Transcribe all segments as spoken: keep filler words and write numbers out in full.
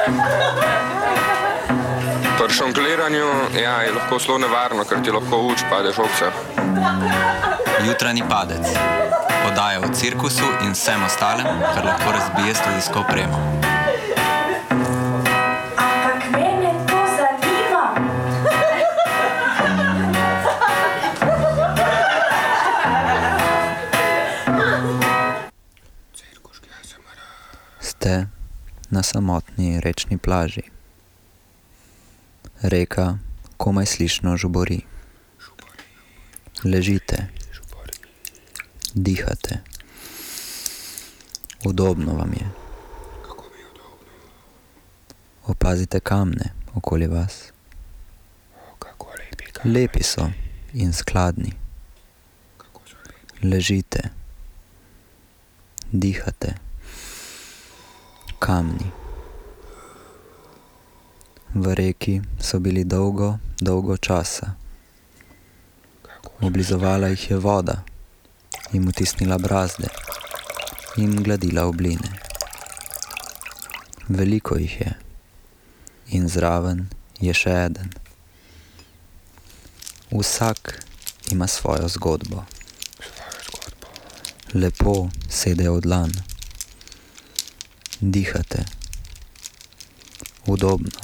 Pri šongliranju ja, je lahko zelo nevarno, ker ti lahko uč pade žogca. Jutranji padec. Podaja o cirkusu in vsem ostalem, kar lahko razbije studijsko opremo. Ampak mene to zanima. Ste na samotni rečni plaži. Reka komaj slišno žubori. Ležite. Dihate. Udobno vam je. Opazite kamne okoli vas. Lepi so in skladni. Ležite. Dihate. Kamni. V reki so bili dolgo, dolgo časa. Oblizovala jih je voda, jim utisnila brazde in gladila obline. Veliko jih je in zraven je še eden. Vsak ima svojo zgodbo. Lepo sede v dlan. Dihate. Udobno.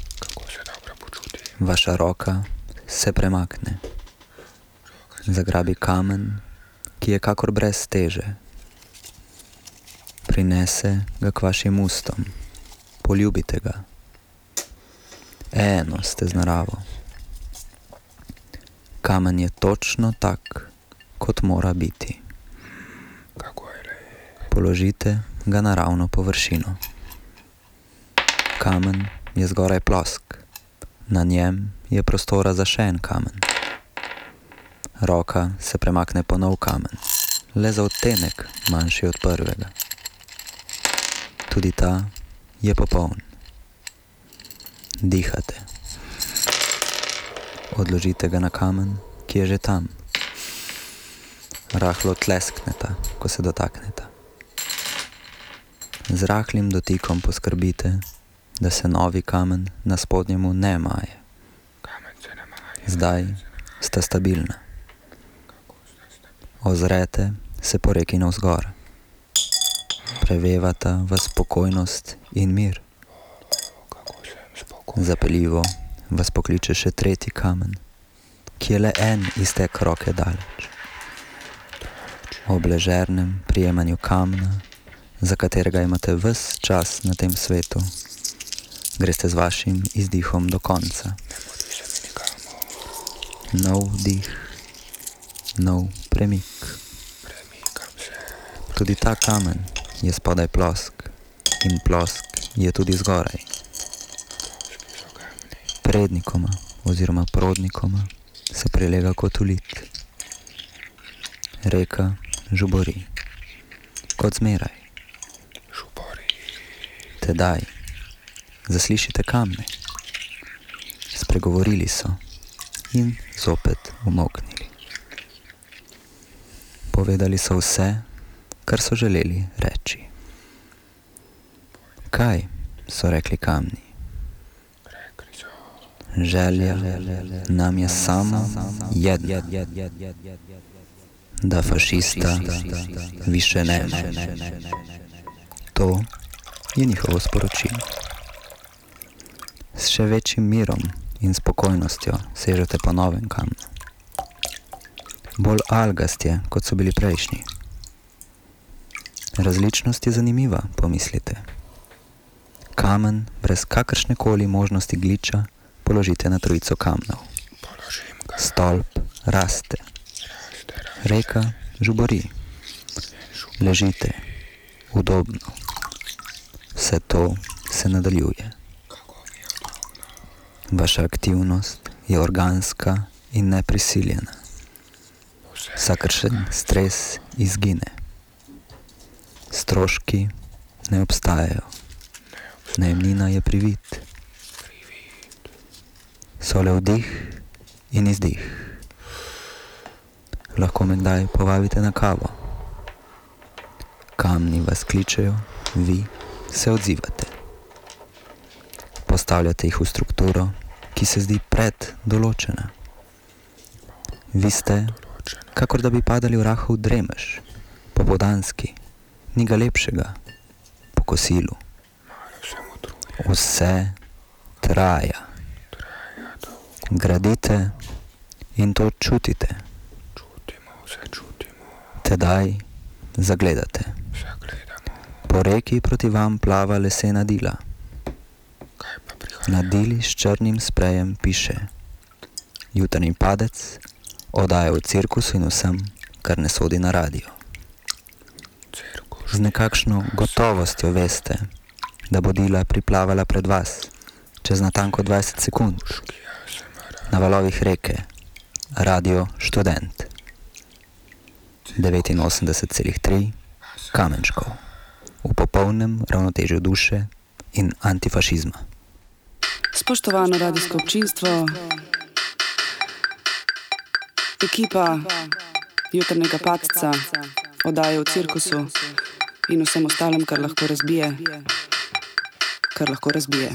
Vaša roka se premakne. Zagrabi kamen, ki je kakor brez teže. Prinese ga k vašim ustom. Poljubite ga. Eno ste z naravo. Kamen je točno tak, kot mora biti. Položite ga na ravno površino. Kamen je zgoraj plosk. Na njem je prostora za še en kamen. Roka se premakne po nov kamen, le za odtenek manjši od prvega. Tudi ta je popoln. Dihate. Odložite ga na kamen, ki je že tam. Rahlo tleskneta, ko se dotakneta. Z rahlim dotikom poskrbite, da se novi kamen na spodnjemu ne maje. Zdaj sta stabilna. Ozrete se po reki navzgor. Prevevata vas spokojnost in mir. Zapeljivo vas pokliče še tretji kamen, ki je le en iztek roke daleč. Ob ležernem prijemanju kamna, za katerega imate ves čas na tem svetu, greste z vašim izdihom do konca. Nov dih, nov premik. Tudi ta kamen je spodaj plosk in plosk je tudi zgoraj. Prednikoma oziroma prodnikoma se prelega kot ulit. Reka žubori, kot zmeraj. Tedaj zaslišite kamne. Spregovorili so in zopet umolknili. Povedali so vse, kar so želeli reči. Kaj so rekli kamni? Želja nam je samo jedna, da fašista više ne. To je njihovo sporočilo. S še večjim mirom in spokojnostjo sežete po novem kamnu. Bolj algast je, kot so bili prejšnji. Različnost je zanimiva, pomislite. Kamen brez kakršnekoli možnosti gliča položite na trojico kamnov. Stolp raste. Reka žubori. Ležite. Udobno. Vse to se nadaljuje. Vaša aktivnost je organska in neprisiljena. Vsakršen stres izgine. Stroški ne obstajajo. Najemnina je privid. So le vdih in izdih. Lahko me kdaj povabite na kavo. Kamni vas kličejo, vi se odzivate. postavljate jih v strukturo, ki se zdi preddoločena. Vi ste, kakor da bi padali v rahel dremež, popoldanski, ni ga lepšega, po kosilu. Vse traja. Gradite in to čutite. Tedaj zagledate. Po reki proti vam plava lesena dila. Na dili s črnim sprejem piše: Jutarnji padec, oddaja v cirkusu in vsem, kar ne sodi na radio. Z nekakšno gotovostjo veste, da bo dila priplavala pred vas čez natanko dvajset sekund na valovih reke Radio Študent devetinosemdeset celih tri Kamenškov v popolnem ravnotežju duše in antifašizma. Spoštovano radijsko občinstvo, ekipa Jutarnjega padca, oddaje v cirkusu in vsem ostalem, kar lahko razbije, kar lahko razbije.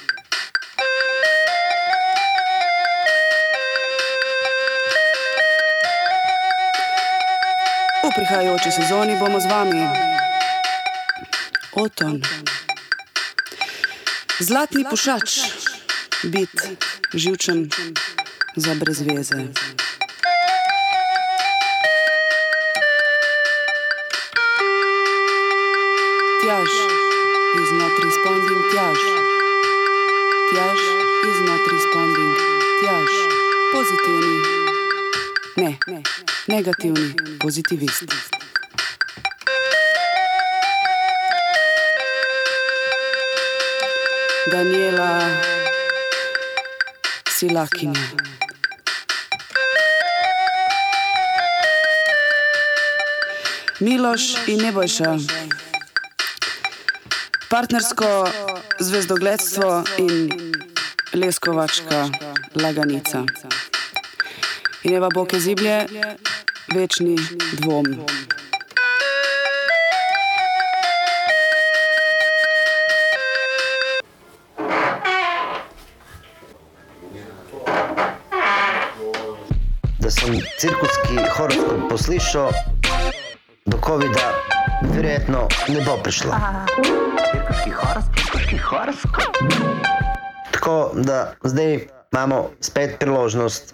V prihajajoči sezoni bomo z vami. Oton. Zlatni pušač. Bit živčen za brezveze. Tjaž is not responding, tjaž. Tjaž is not responding, tjaž. Pozitivni. Ne, negativni pozitivist. Daniela Silakinja. Miloš in Nebojša. Partnersko zvezdogledstvo in leskovačka laganica. In Eva Boke Ziblje, večni dvom. Da sam cirkuski horoskop poslišao, do covida vjerojatno ne bo prišlo. Cirkuski horoskop, cirkuski horoskop. Tako da zdaj imamo spet priložnost.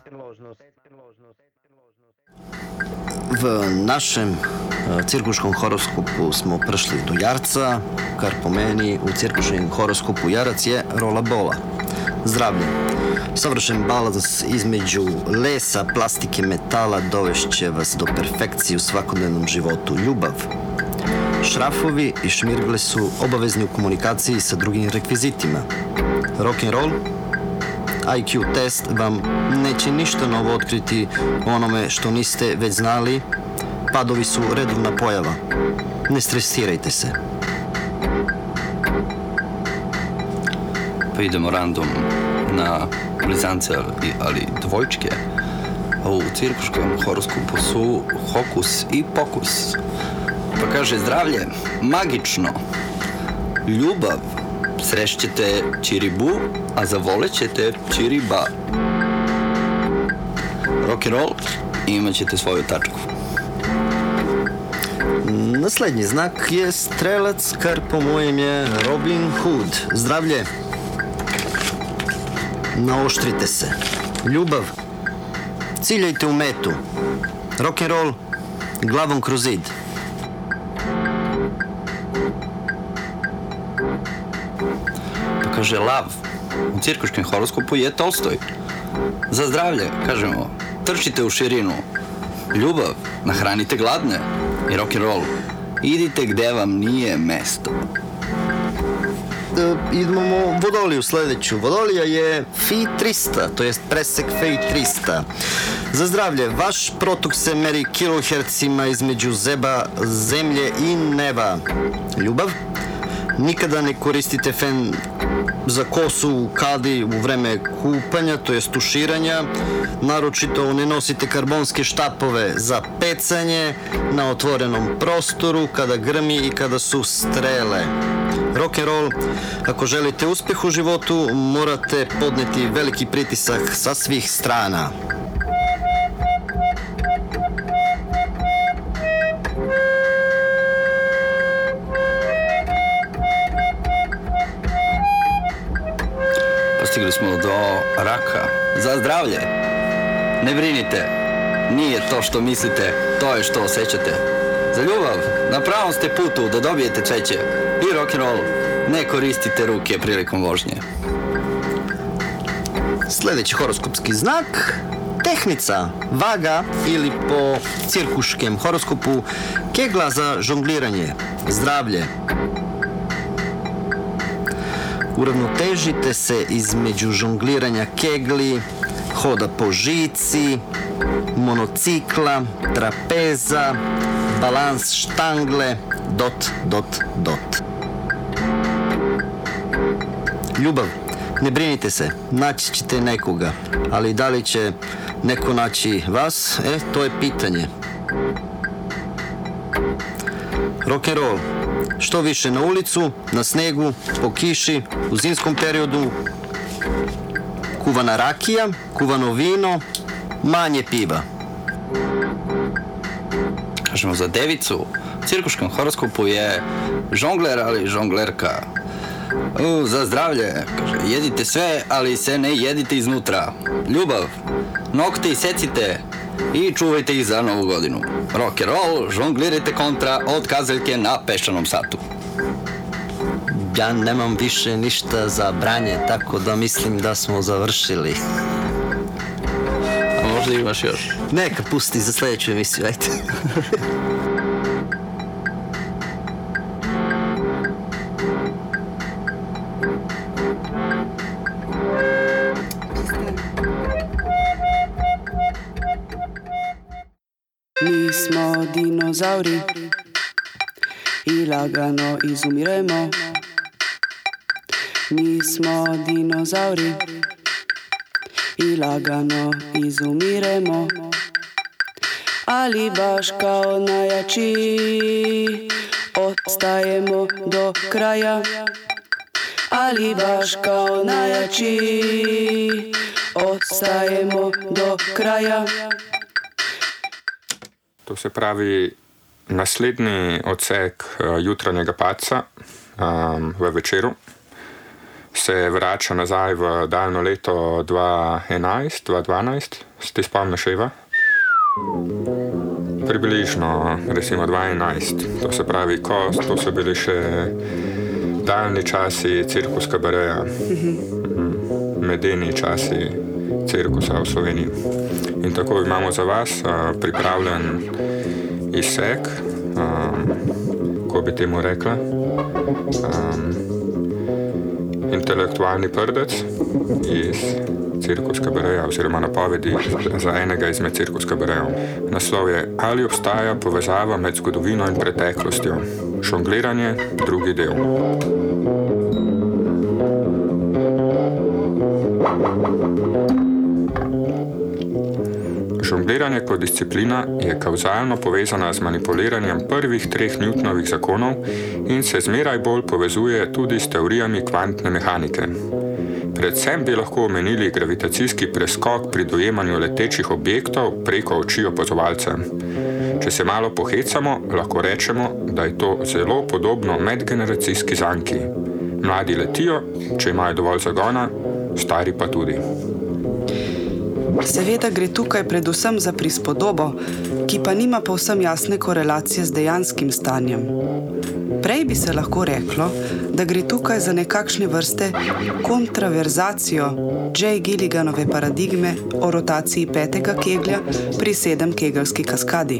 V našem cirkuškom horoskopu smo prišli do Jarca, kar pomeni v cirkuškem horoskopu Jarac je rola bola. Zdravlje. Savršen balans između lesa, plastike, metala dovešće vas do perfekcije u svakodnevnom životu. Ljubav. Šrafovi i šmirgle su obavezni u komunikaciji sa drugim rekvizitima. Rock'n'roll. I Q test vam neće ništa novo otkriti onome što niste već znali. Padovi su redovna pojava. Ne stresirajte se. Pa idemo random na blizance ali, ali dvojčke. U cirkuškom horoskopu su hokus i pokus. Pa kaže zdravlje, magično. Ljubav, srešćete čiribu, a zavolet ćete čiriba. Rock'n'roll, imat ćete svoju tačku. Naslednji znak je strelac, kar po mojem je Robin Hood. Zdravlje. Naoštrite se. Ljubav. Ciljajte u metu. Rock'n'roll. Glavom kroz zid. Pa kaže lav. U cirkuškom horoskopu je Tolstoj. Za zdravlje, kažemo, trčite u širinu. Ljubav. Nahranite gladne. I rock'n'roll. Idite gde vam nije mesto. E, idemo Vodoliju sljedeću. Vodolija je Fi trista, to jest presek Fi trista. Za zdravlje, vaš protok se meri kilohercima između zeba, zemlje i neba. Ljubav. Nikada ne koristite fen za kosu u kadi u vreme kupanja, to jest tuširanja. Naročito ne nosite karbonske štapove za pecanje na otvorenom prostoru kada grmi i kada su strele. rock'n'roll. Ako želite uspjeh u životu, morate podneti veliki pritisak sa svih strana. Stigli smo do raka. Za zdravlje. Ne brinite. Nije to što mislite, to je što osjećate. Za ljubav. Na pravom ste putu da dobijete cveće. I rock'n'roll. Ne koristite ruke prilikom vožnje. Sljedeći horoskopski znak. Tehnica, vaga ili po cirkuškem horoskopu kegla za žongliranje. Zdravlje. Uravnotežite se između žongliranja kegli, hoda po žici, monocikla, trapeza, balans štangle, dot, dot, dot. Ljubav. Ne brinite se, naći ćete nekoga, ali da li će neko naći vas, e, to je pitanje. Rock'n'roll. Što više na ulicu, na snegu, po kiši, u zimskom periodu, kuvana rakija, kuvano vino, manje piva. Kažemo za devicu, u cirkuškom horoskopu je žongler, ali žonglerka. U, za zdravlje, kaže, jedite sve, ali se ne jedite iznutra. Ljubav, nokte isecite i čuvajte ih za novu godinu. Rock'n'roll, žonglirajte kontra od kazaljke na peščanom satu. Ja nemam više ništa za branje, tako da mislim da smo završili. A možda imaš još? Neka pusti za sljedeću emisiju, ajde. Mi smo dinozauri i lagano izumiremo. Mi smo dinozauri i lagano izumiremo. Ali baš kao najjači ostajemo do kraja. Ali baš kao najjači ostajemo do kraja. To se pravi, naslednji odsek uh, jutranjega padca um, v večeru se vrača nazaj v daljno leto dva enajst, dva dvanajst. Se ti spomniš, Eva? Približno, recimo dva enajst. To se pravi, ko to so bili še daljni časi cirkus kabareja, medeni časi cirkusa v Sloveniji. In tako imamo za vas uh, pripravljen izsek, um, ko bi temu rekla, um, intelektualni prdec iz cirkus kabareja oziroma napovedi za enega izmed cirkus kabarejev. Naslov je: Ali obstaja povezava med zgodovino in preteklostjo? Žongliranje, drugi del. Žongliranje kot disciplina je kavzalno povezana z manipuliranjem prvih treh Newtonovih zakonov in se zmeraj bolj povezuje tudi s teorijami kvantne mehanike. Predvsem bi lahko omenili gravitacijski preskok pri dojemanju letečih objektov preko oči opazovalca. Če se malo pohecamo, lahko rečemo, da je to zelo podobno medgeneracijski zanki. Mladi letijo, če imajo dovolj zagona, stari pa tudi. Seveda gre tukaj predvsem za prispodobo, ki pa nima povsem jasne korelacije z dejanskim stanjem. Prej bi se lahko reklo, da gre tukaj za nekakšne vrste kontraverzacijo J. Gilliganove paradigme o rotaciji petega keglja pri sedem kegelski kaskadi.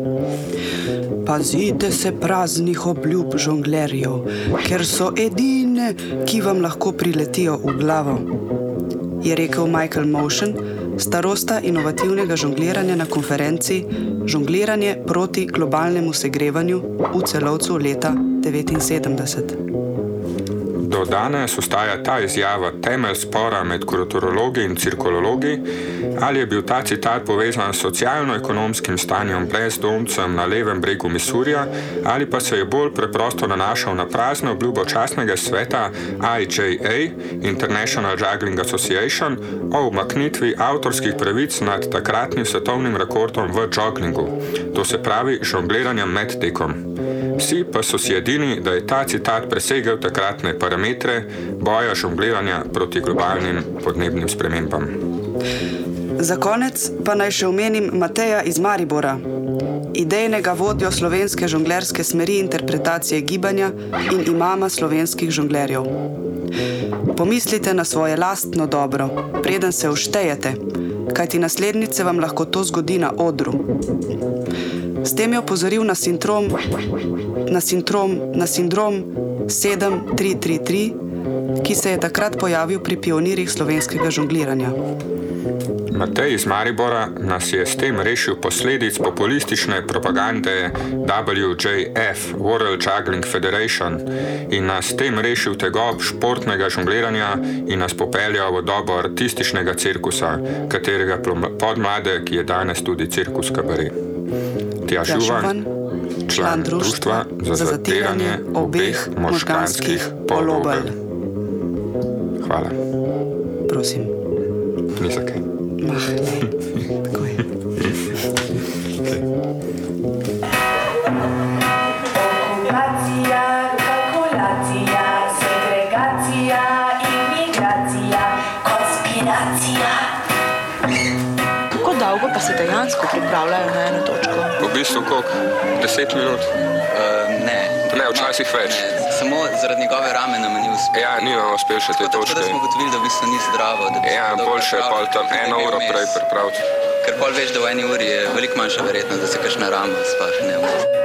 Pazite se praznih obljub žonglerjev, ker so edine, ki vam lahko priletijo v glavo, je rekel Michael Motion, starosta inovativnega žongliranja na konferenci Žongliranje proti globalnemu segrevanju v Celovcu leta devetinsedemdeset. Do danes ostaja ta izjava temelj spora med kulturologi in cirkulologi, ali je bil ta citat povezan s socialno-ekonomskim stanjem brezdomcem na levem bregu Misurija, ali pa se je bolj preprosto nanašal na prazno obljubo častnega sveta I J A, International Juggling Association, o umaknitvi avtorskih pravic nad takratnim svetovnim rekordom v joglingu, to se pravi žongliranjem med tekom. Vsi pa so si edini, da je ta citat presegel takratne parametre boja žongliranja proti globalnim podnebnim spremembam. Za konec pa naj še omenim Mateja iz Maribora, idejnega vodjo slovenske žonglerske smeri interpretacije gibanja in imama slovenskih žonglerjev. Pomislite na svoje lastno dobro, preden se uštejete, kajti naslednjice vam lahko to zgodi na odru. S tem je opozoril na sindrom, na sindrom, na sindrom sedem tri tri tri, ki se je takrat pojavil pri pionirjih slovenskega žongliranja. Matej iz Maribora nas je s tem rešil posledic populistične propagande W J F, World Juggling Federation, in nas s tem rešil tegob športnega žongliranja in nas popeljal v dobo artističnega cirkusa, katerega podmladek je danes tudi cirkus kabaret. Tja Žuvan, član društva za zatiranje obeh možganskih polobel. Hvala. Prosim. Ni za kaj. Mah, ne. Tako je. Okupacija, kalkulacija, segregacija, imigracija, konspiracija. Kako dolgo pa se dejansko pripravljajo na eno točko? V bistvu koliko? Deset minut? Uh, ne. Ne, včasih več. Ne, samo zaradi njegove rame nam ni uspel. Ja, ni nam uspel še te Tako točke. da smo ugotovili, da v bistvu ni zdravo. Da bi se Ja, dolgo boljše je pol tam pripravljal, eno da bi uro imel prej vmes. pripraviti. Ker pol veš, da v eni uri je veliko manjša verjetnost, da se kakšna rama sploh ne vmes.